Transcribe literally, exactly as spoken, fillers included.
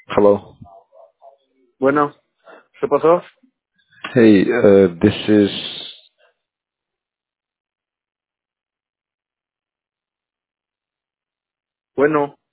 Hello. Bueno, ¿qué pasó? Hey, uh, this is. Bueno.